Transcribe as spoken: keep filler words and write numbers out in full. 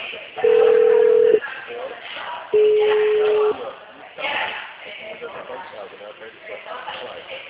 Tell me. I can look at my bank card and I'll pay the stuff. Right.